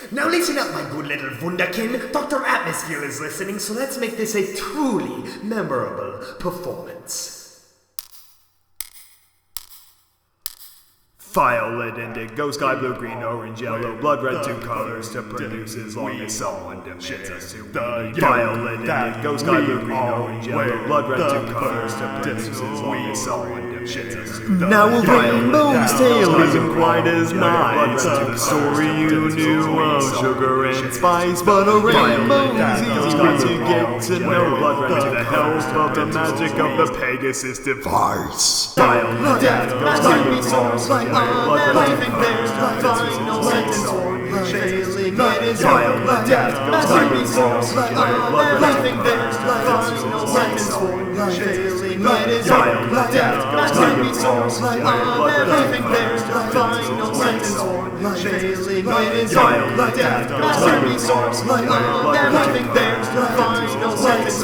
Now listen up, my good little wunderkind. Dr. Atmosphere is listening, so let's make this a truly memorable performance. Violet, indigo, sky blue, green, orange, yellow, blood red, two colors to produce as long as someone demands to. Violet, indigo, sky blue, green, orange, yellow, blood red, two colors to produce as long as someone demands to. Now a rainbow's tale isn't quite as nice. A story you knew of sugar and spice, but a rainbow's easy to get to know with the help of the magic of the Pegasus device. Violet, Magic source like living bears, final sentence failing it is Violet. Magic source like living bears, final sentence failing it is Violet. Magic source like living bears, final sentence failing it is Violet. Magic source like living bears, final sentence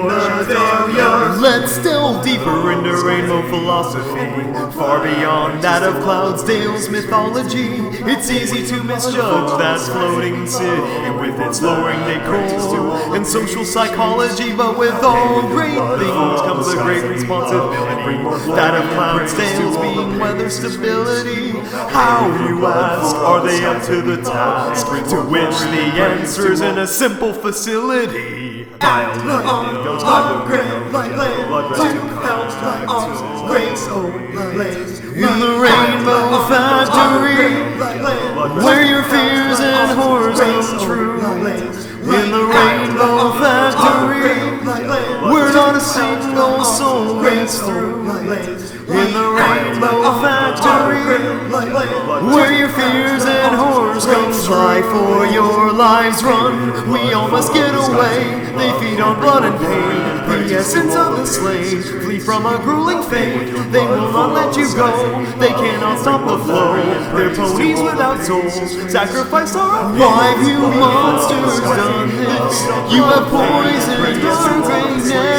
failure. Let's delve deeper into rainbow philosophy, far beyond that of Cloudsdale's mythology. It's easy to misjudge that floating city with its lowering decor and social psychology, but with all great things comes a great responsibility, that of Cloudsdale's being weather stability. How, you ask, are they up to the task? To which the answer's in a simple facility. Violet, indigo, sky blue, green, orange, yellow, blood red, two colors to produce as long as someone demands to. In the Rainbow Factory, where your fears and horrors come true. In the Rainbow Factory, where not a single soul gets through. In the Rainbow Factory, where your fears and horrors come try for your lives run. We all must get away. They feed on blood and pain, the essence of the slave. Flee from a grueling fate. They will not let you go. They cannot stop the flow. They're ponies without souls. Sacrifice our own. Why have you monsters done this? You have poisoned our great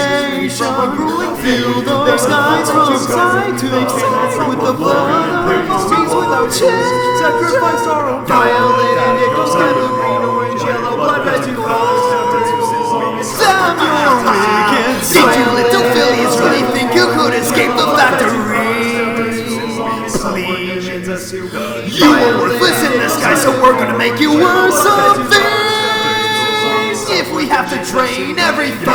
nation. Fill the skies from side to side with the blood of ponies without change. Sacrifice our own. Violet, indigo, sky blue, green, orange, yellow, blood red, two colors. Damn, you're wicked. Did you little Phillies really think you could escape the factory? Please, you are worthless in disguise, so we're gonna make you worse of things. If we have to drain everything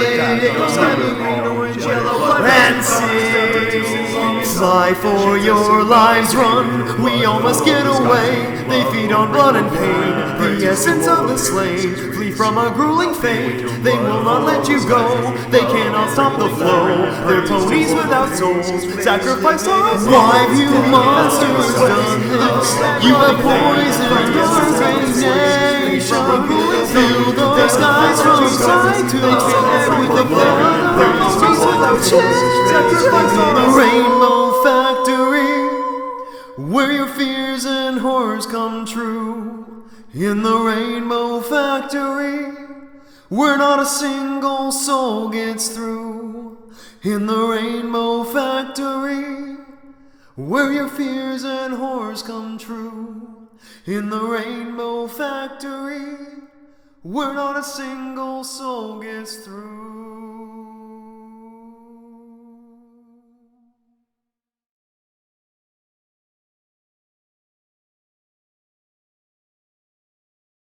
and sing, fly for your lives, run. We all must get away. They feed on blood and pain, the essence of the slave. Flee from a grueling fate. They will not let you go. They cannot stop the flow. They're ponies without souls. Sacrifice our own. Why have you monsters done this? You have poisoned our great nation. Fill the skies from side to side with the blood of ponies without change. Sacrifice our Rainbow Factory, where your fears and horrors come true. In the Rainbow Factory, where not a single soul gets through. In the Rainbow Factory, where your fears and horrors come true. In the Rainbow Factory, where not a single soul gets through.